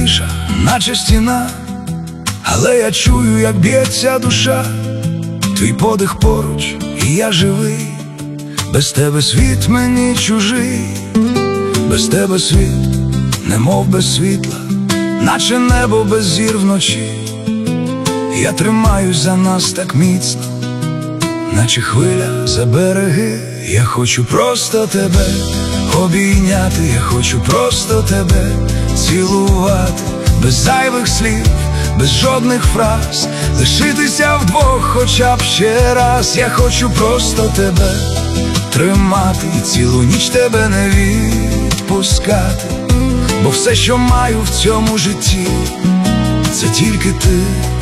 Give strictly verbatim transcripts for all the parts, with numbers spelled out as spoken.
тиша, наче стіна, але я чую, як б'ється душа. Твій подих поруч, і я живий. Без тебе світ мені чужий. Без тебе світ, немов без світла, наче небо без зір вночі. Я тримаюсь за нас так міцно, наче хвиля за береги. Я хочу просто тебе обійняти, я хочу просто тебе цілувати. Без зайвих слів, без жодних фраз, лишитися вдвох хоча б ще раз. Я хочу просто тебе тримати і цілу ніч тебе не відпускати. Бо все, що маю в цьому житті, це тільки ти,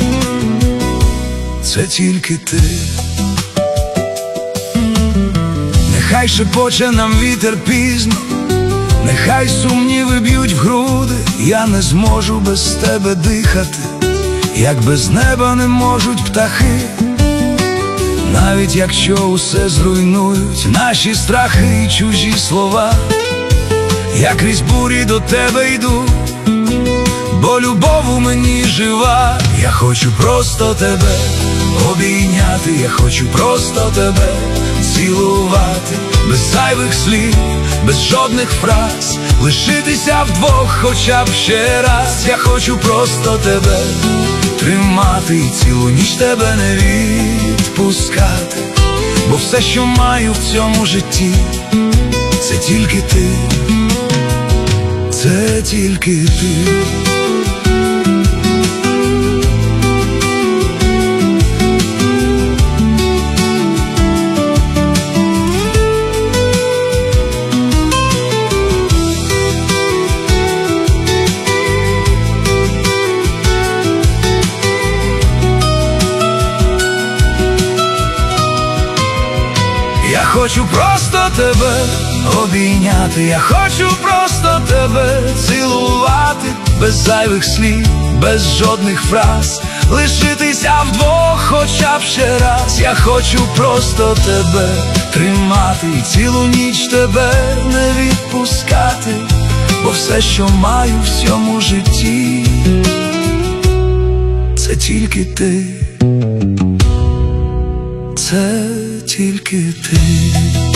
це тільки ти. Нехай шепоче нам вітер пізно, нехай сумніви б'ють в груди. Я не зможу без тебе дихати, як без неба не можуть птахи. Навіть якщо усе зруйнують наші страхи і чужі слова, я крізь бурі до тебе йду, бо любов у мені жива. Я хочу просто тебе обійняти, я хочу просто тебе цілувати. Без зайвих слів, без жодних фраз, лишитися вдвох хоча б ще раз. Я хочу просто тебе тримати і цілу ніч тебе не відпускати. Бо все, що маю в цьому житті, це тільки ти, це тільки ти. Я хочу просто тебе обійняти, я хочу просто тебе цілувати. Без зайвих слів, без жодних фраз, лишитися вдвох хоча б ще раз. Я хочу просто тебе тримати і цілу ніч тебе не відпускати. Бо все, що маю в цьому житті, це тільки ти, це тільки ти.